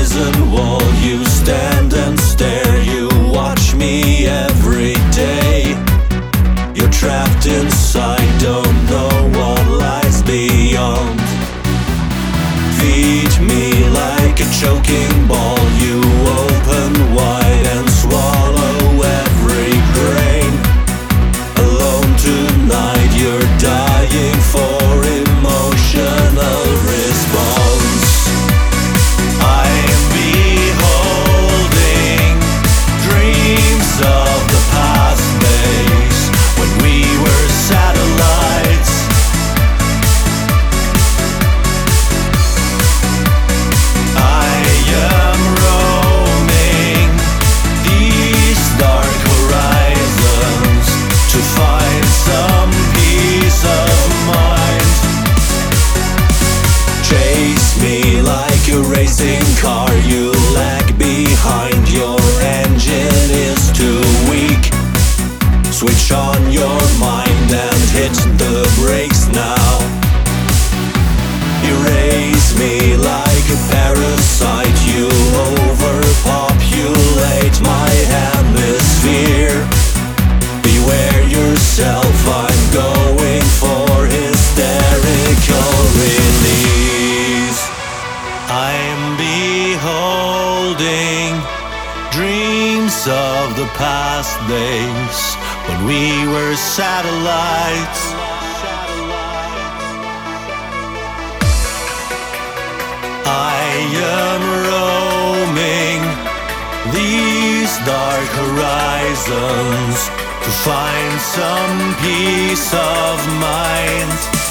prison wall. You stand and stare, you watch me every day. You're trapped inside, don't know what lies beyond. Feed me like a choking ball. You open wide and swallow every grain. Alone tonight, you're dying for emotional response. I'm beholding dreams of the past days when we were satellites. I am roaming these dark horizons to find some peace of mind. Chase me like a racing car, you lag behind, your engine is too weak. Switch on your mind and hit the brakes now. Erase me like a parasite, you overpopulate my hemisphere. Beware yourself, I'm going for hysterical release. I'm beholding dreams of the past days when we were satellites. I am roaming these dark horizons to find some peace of mind.